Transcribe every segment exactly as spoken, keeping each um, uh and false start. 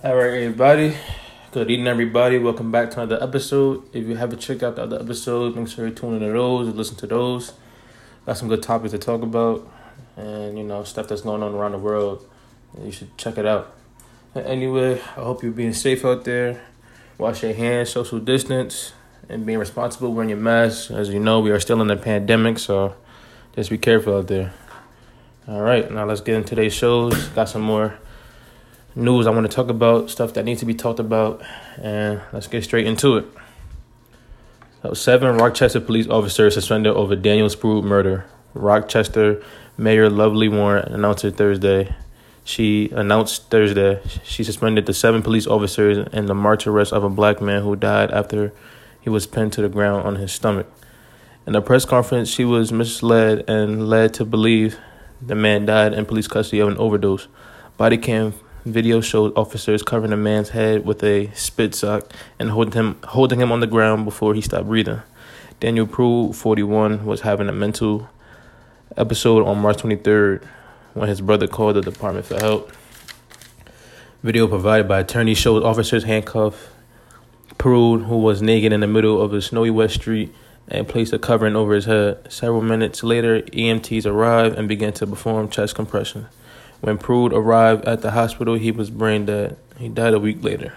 All right, everybody. Good evening, everybody. Welcome back to another episode. If you haven't checked out the other episodes, make sure you tune into those and listen to those. Got some good topics to talk about, and you know stuff that's going on around the world. You should check it out. Anyway, I hope you're being safe out there. Wash your hands, social distance, and being responsible wearing your mask. As you know, we are still in the pandemic, so just be careful out there. All right, now let's get into today's shows. Got some more news I want to talk about, stuff that needs to be talked about, and let's get straight into it. So, seven Rochester police officers suspended over Daniel Sproul murder. Rochester Mayor Lovely Warren announced it Thursday. She announced Thursday she suspended the seven police officers in the March arrest of a black man who died after he was pinned to the ground on his stomach. In a press conference, she was misled and led to believe the man died in police custody of an overdose. Body cam video showed officers covering the man's head with a spit sock and holding him holding him on the ground before he stopped breathing. Daniel Sproul, forty-one, was having a mental episode on March twenty-third when his brother called the department for help. Video provided by attorneys showed officers handcuff Sproul, who was naked in the middle of a snowy wet street, and placed a covering over his head. Several minutes later, E M Ts arrived and began to perform chest compression. When Sproul arrived at the hospital, he was brain dead. He died a week later.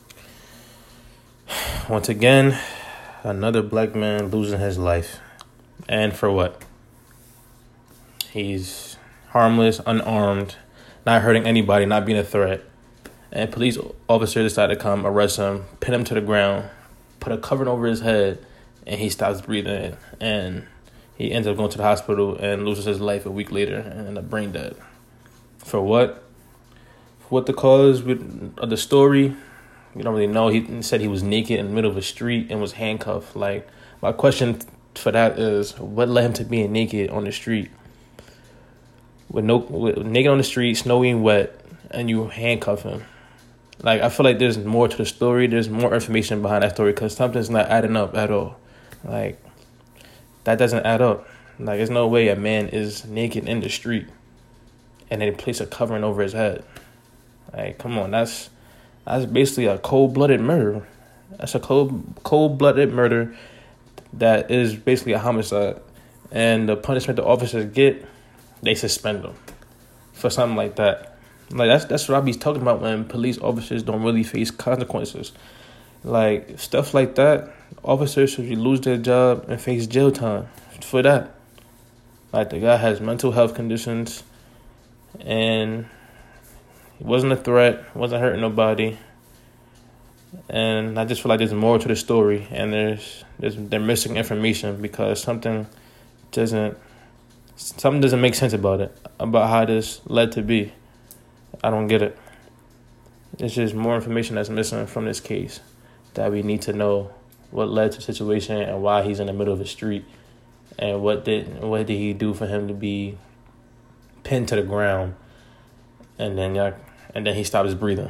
Once again, another black man losing his life. And for what? He's harmless, unarmed, not hurting anybody, not being a threat. And police officers decided to come arrest him, pin him to the ground, put a covering over his head, and he stops breathing. And he ends up going to the hospital and loses his life a week later and ends up brain dead. For what? For what the cause of the story? You don't really know. He said he was naked in the middle of a street and was handcuffed. Like, my question for that is, what led him to being naked on the street? With no, with naked on the street, snowy and wet, and you handcuff him. Like, I feel like there's more to the story. There's more information behind that story because something's not adding up at all. Like, that doesn't add up. Like, there's no way a man is naked in the street and then place a covering over his head. Like, come on, that's that's basically a cold-blooded murder. That's a cold cold-blooded murder that is basically a homicide. And the punishment the officers get, they suspend them for something like that. Like, that's that's what I be talking about when police officers don't really face consequences. Like, stuff like that, officers should lose their job and face jail time for that. Like, the guy has mental health conditions, and he wasn't a threat, wasn't hurting nobody. And I just feel like there's more to the story, and there's, there's they're missing information because something doesn't something doesn't make sense about it, about how this led to be. I don't get it. There's just more information that's missing from this case that we need to know what led to the situation and why he's in the middle of the street, and what did what did he do for him to be pinned to the ground, and then yeah, and then he stops breathing.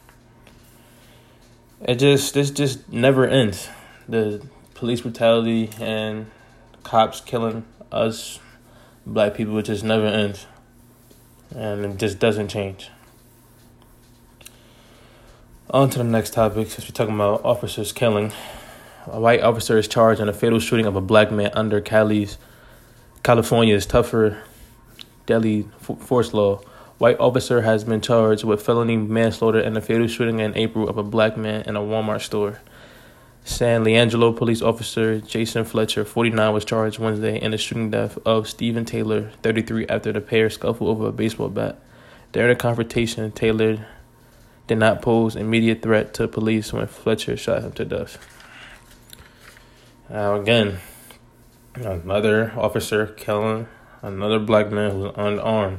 It just this just never ends. The police brutality and cops killing us black people, it just never ends, and it just doesn't change. On to the next topic, since we're talking about officers killing. A white officer is charged in a fatal shooting of a black man under Cali's California's tougher deadly force law. White officer has been charged with felony manslaughter in a fatal shooting in April of a black man in a Walmart store. San Leandro police officer Jason Fletcher, forty-nine, was charged Wednesday in the shooting death of Stephen Taylor, thirty-three, after the pair scuffled over a baseball bat. During the confrontation, Taylor did not pose immediate threat to police when Fletcher shot him to death. Now again, another officer killing another black man who's unarmed.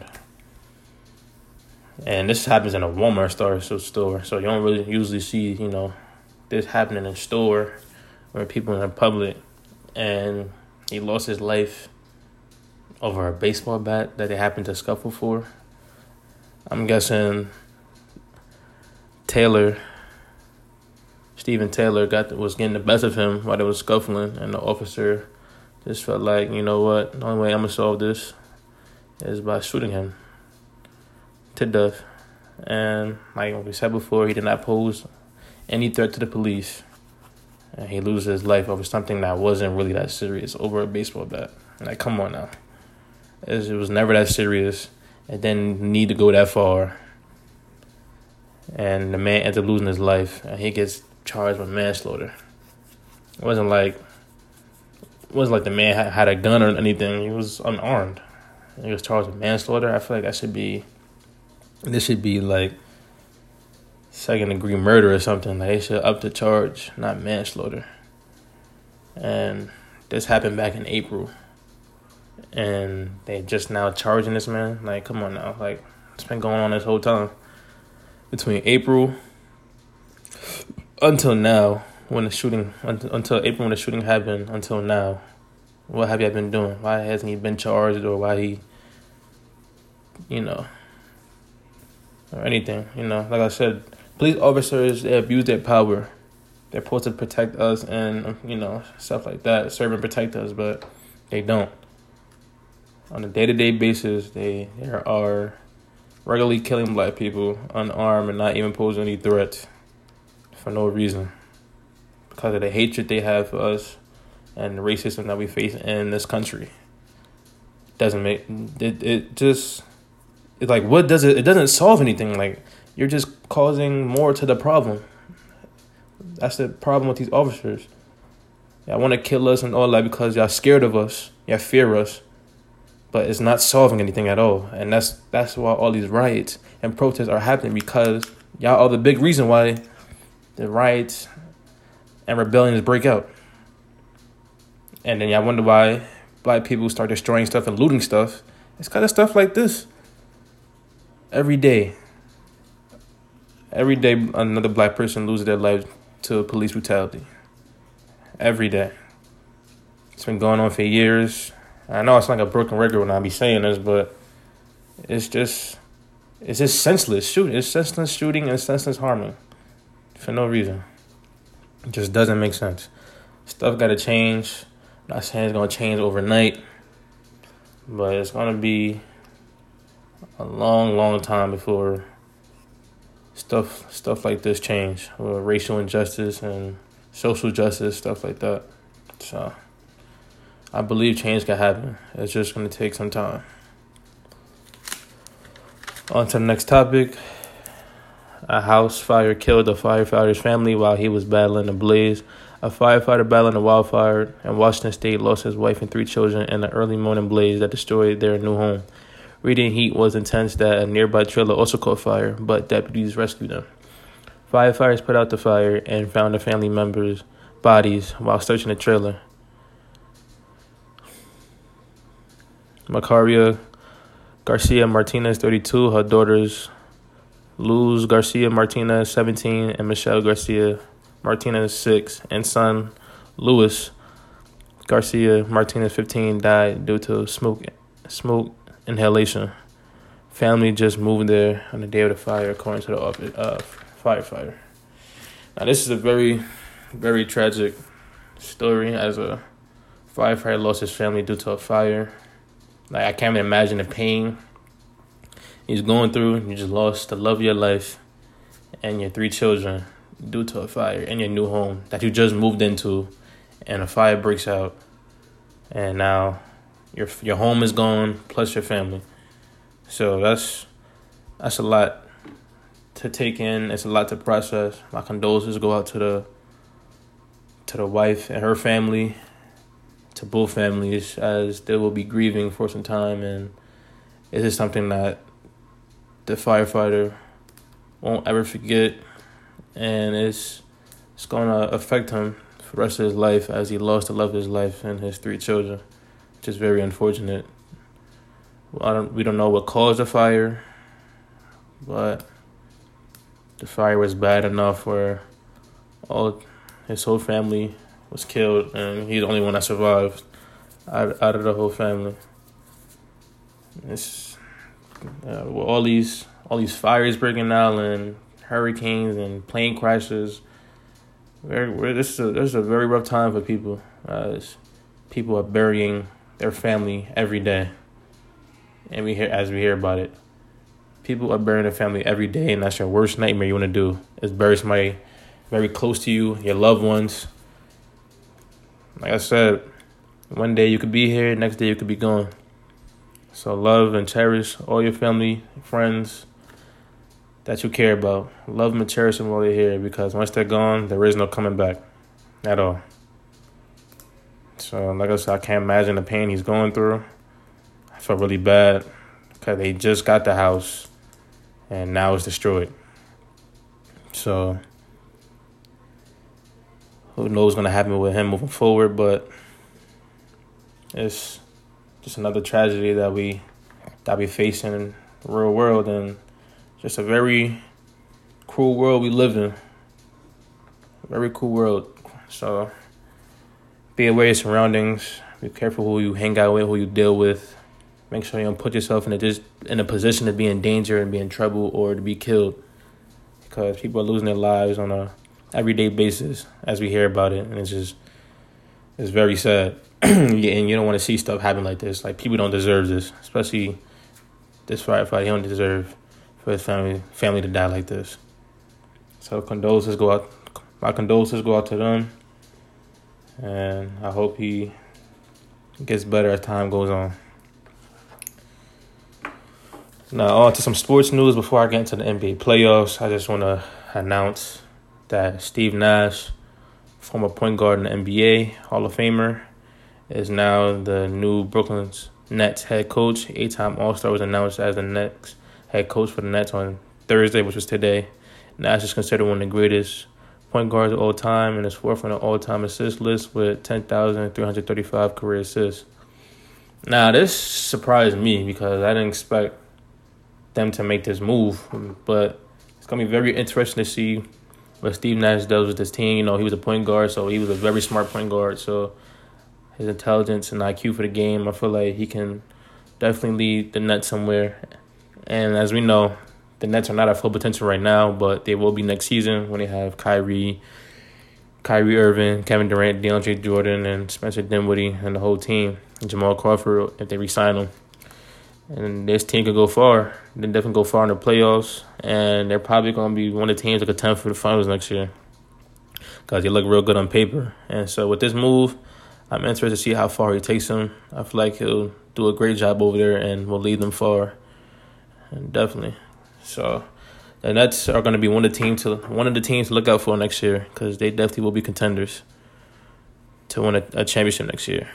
And this happens in a Walmart store, so store. So you don't really usually see, you know, this happening in a store or people in the public. And he lost his life over a baseball bat that they happened to scuffle for. I'm guessing Taylor, Stephen Taylor, got was getting the best of him while they was scuffling, and the officer just felt like, you know what, the only way I'm gonna solve this is by shooting him to death. And like we said before, he did not pose any threat to the police. And he loses his life over something that wasn't really that serious, over a baseball bat. Like, come on now. It was never that serious. It didn't need to go that far. And the man ends up losing his life, and he gets charged with manslaughter. It wasn't like it wasn't like the man had, had a gun or anything. He was unarmed. He was charged with manslaughter. I feel like that should be, this should be like second degree murder or something. Like, they should up the charge, not manslaughter. And this happened back in April. And they just now charging this man. Like, come on now. Like, it's been going on this whole time. Between April until now, when the shooting, until April when the shooting happened, until now, what have you been doing? Why hasn't he been charged, or why he, you know, or anything, you know? Like I said, police officers, they abuse their power. They're supposed to protect us and, you know, stuff like that, serve and protect us, but they don't. On a day-to-day basis, they there are regularly killing black people unarmed and not even posing any threats for no reason, because of the hatred they have for us and the racism that we face in this country. Doesn't make it. It just it's like, what does it? It doesn't solve anything. Like, you're just causing more to the problem. That's the problem with these officers. Y'all want to kill us and all that because y'all scared of us. Y'all fear us. But it's not solving anything at all. And that's that's why all these riots and protests are happening, because y'all are the big reason why the riots and rebellions break out. And then y'all wonder why black people start destroying stuff and looting stuff. It's kind of stuff like this. Every day. Every day another black person loses their life to police brutality. Every day. It's been going on for years. I know it's like a broken record when I be saying this, but it's just, it's just senseless shooting. It's senseless shooting and senseless harming for no reason. It just doesn't make sense. Stuff got to change. I'm not saying it's going to change overnight, but it's going to be a long, long time before stuff stuff like this change, or racial injustice and social justice, stuff like that. So I believe change can happen. It's just going to take some time. On to the next topic. A house fire killed a firefighter's family while he was battling a blaze. A firefighter battling a wildfire in Washington State lost his wife and three children in an early morning blaze that destroyed their new home. Radiant heat was intense that a nearby trailer also caught fire, but deputies rescued them. Firefighters put out the fire and found the family members' bodies while searching the trailer. Macaria Garcia Martinez, thirty-two, her daughters Luz Garcia Martinez, seventeen, and Michelle Garcia Martinez, six, and son Luis Garcia Martinez, fifteen, died due to smoke smoke inhalation. Family just moved there on the day of the fire, according to the office, uh, firefighter. Now, this is a very, very tragic story, as a firefighter lost his family due to a fire. Like, I can't even imagine the pain he's going through. You just lost the love of your life and your three children due to a fire in your new home that you just moved into, and a fire breaks out, and now your your home is gone, plus your family. So that's that's a lot to take in. It's a lot to process. My condolences go out to the to the wife and her family, to both families, as they will be grieving for some time, and it is something that the firefighter won't ever forget, and it's it's gonna affect him for the rest of his life, as he lost the love of his life and his three children, which is very unfortunate. I don't we don't know what caused the fire, but the fire was bad enough where all his whole family was killed, and he's the only one that survived out, out of the whole family. It's uh, with all these all these fires breaking out, and hurricanes and plane crashes. Very, very, this is a, this is a very rough time for people, as people are burying their family every day, and we hear as we hear about it, People are burying their family every day, and that's your worst nightmare you want to do, is bury somebody very close to you, your loved ones. Like I said, one day you could be here, next day you could be gone. So love and cherish all your family, friends that you care about. Love them and cherish them while they're here, because once they're gone, there is no coming back at all. So like I said, I can't imagine the pain he's going through. I felt really bad because they just got the house and now it's destroyed. So who knows what's going to happen with him moving forward, but it's just another tragedy that we that we face in the real world, and just a very cruel world we live in. Very cool world. So be aware of your surroundings. Be careful who you hang out with, who you deal with. Make sure you don't put yourself in a just in a position to be in danger and be in trouble or to be killed, because people are losing their lives on a everyday basis as we hear about it, and it's just it's very sad. And you don't want to see stuff happen like this. Like, people don't deserve this, especially this firefighter. He don't deserve for his family family to die like this. So condolences go out. My condolences go out to them, and I hope he gets better as time goes on. Now, on to some sports news before I get into the N B A playoffs. I just want to announce that Steve Nash, former point guard in the N B A, Hall of Famer, is now the new Brooklyn Nets head coach. Eight-time All-Star was announced as the next head coach for the Nets on Thursday, which was today. Nash is considered one of the greatest point guards of all time and is fourth on the all-time assist list with ten thousand three hundred thirty-five career assists. Now, this surprised me because I didn't expect them to make this move, but it's going to be very interesting to see what Steve Nash does with this team. You know, he was a point guard, so he was a very smart point guard, so his intelligence and I Q for the game, I feel like he can definitely lead the Nets somewhere. And as we know, the Nets are not at full potential right now, but they will be next season when they have Kyrie, Kyrie Irving, Kevin Durant, DeAndre Jordan, and Spencer Dinwiddie, and the whole team, and Jamal Crawford if they re-sign him. And this team could go far. They definitely go far in the playoffs, and they're probably going to be one of the teams that could contend for the finals next year because they look real good on paper. And so with this move, I'm interested to see how far he takes them. I feel like he'll do a great job over there and will lead them far, and definitely. So the Nets are going to be one of the teams to one of the teams to look out for next year, because they definitely will be contenders to win a, a championship next year.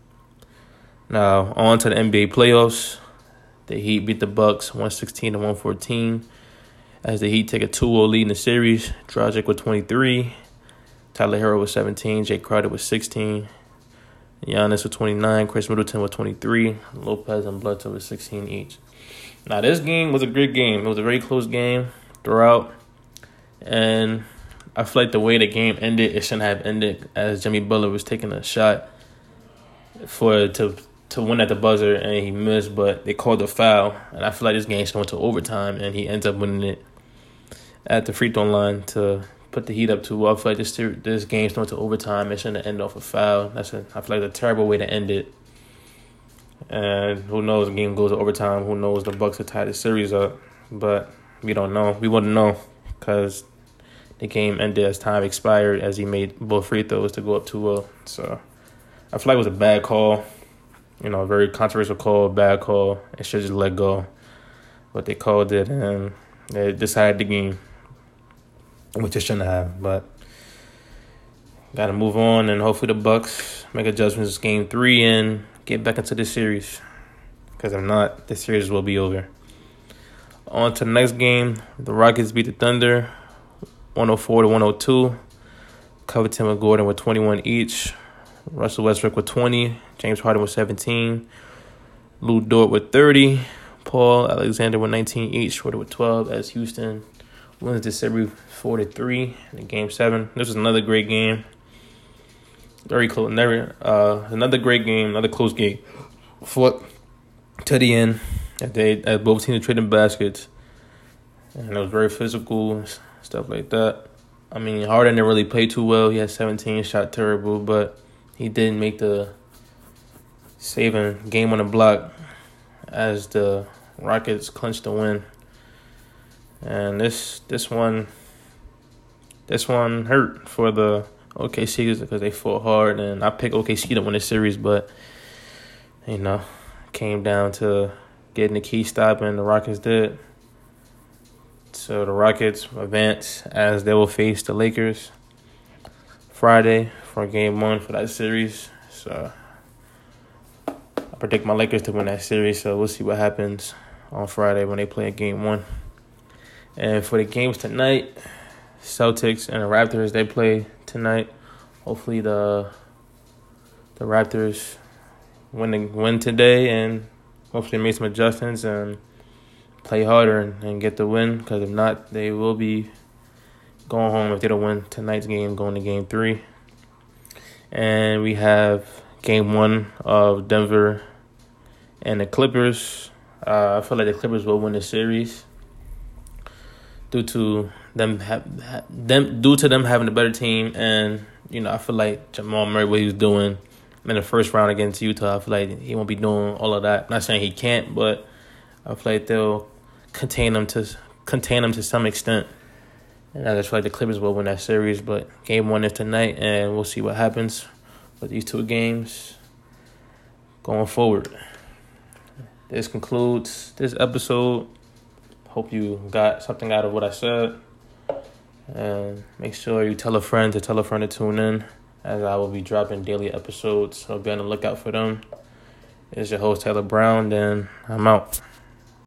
Now on to the N B A playoffs. The Heat beat the Bucks one sixteen to one fourteen as the Heat take a two oh lead in the series. Dragic with twenty-three, Tyler Hero with seventeen, Jay Crowder with sixteen, Giannis with twenty-nine, Chris Middleton with twenty-three, Lopez and Bledsoe with sixteen each. Now, this game was a good game. It was a very close game throughout, and I feel like the way the game ended, it shouldn't have ended, as Jimmy Butler was taking a shot for to to win at the buzzer, and he missed, but they called a foul, and I feel like this game should went to overtime, and he ends up winning it at the free throw line to put the Heat up two. I feel like this this game went to overtime. It shouldn't end off a foul. That's a, I feel like a terrible way to end it. And who knows, the game goes to overtime. Who knows, the Bucks will tie the series up, but we don't know. We wouldn't know because the game ended as time expired, as he made both free throws to go up two oh. So I feel like it was a bad call. You know, a very controversial call, bad call. It should just let go. But they called it, and they decided the game, which it shouldn't have. But got to move on, and hopefully the Bucks make adjustments in game three and get back into this series. Because if not, this series will be over. On to the next game. The Rockets beat the Thunder one oh four to one oh two. Covington and Gordon with twenty-one each. Russell Westbrook with twenty, James Harden with seventeen, Lou Dort with thirty, Paul Alexander with nineteen each, Schroeder with twelve, as Houston wins the series four to three in game seven. This was another great game. Very close. Never, uh, another great game, another close game. Fought to the end. They, as both teams trading baskets. And it was very physical, stuff like that. I mean, Harden didn't really play too well. He had seventeen, shot terrible, but he didn't make the saving game on the block as the Rockets clinched the win And this this one this one hurt for the O K C because they fought hard, and I picked O K C to win the series, but you know, came down to getting the key stop, and the Rockets did. So the Rockets advance as they will face the Lakers Friday for game one for that series. So I predict my Lakers to win that series, so we'll see what happens on Friday when they play a game one. And for the games tonight, Celtics and the Raptors, they play tonight. Hopefully the the Raptors win the, win today, and hopefully make some adjustments and play harder and, and get the win. Because if not, they will be going home if they don't win tonight's game, going to game three. And we have game one of Denver and the Clippers. Uh, I feel like the Clippers will win the series due to them ha- ha- them due to them having a better team, and you know I feel like Jamal Murray, what he was doing in the first round against Utah, I feel like he won't be doing all of that. Not saying he can't, but I feel like they'll contain him to contain him to some extent, and I just feel like the Clippers will win that series. But game one is tonight, and we'll see what happens with these two games going forward. This concludes this episode. Hope you got something out of what I said. And make sure you tell a friend to tell a friend to tune in, as I will be dropping daily episodes. So be on the lookout for them. It's your host, Taylor Brown, and I'm out.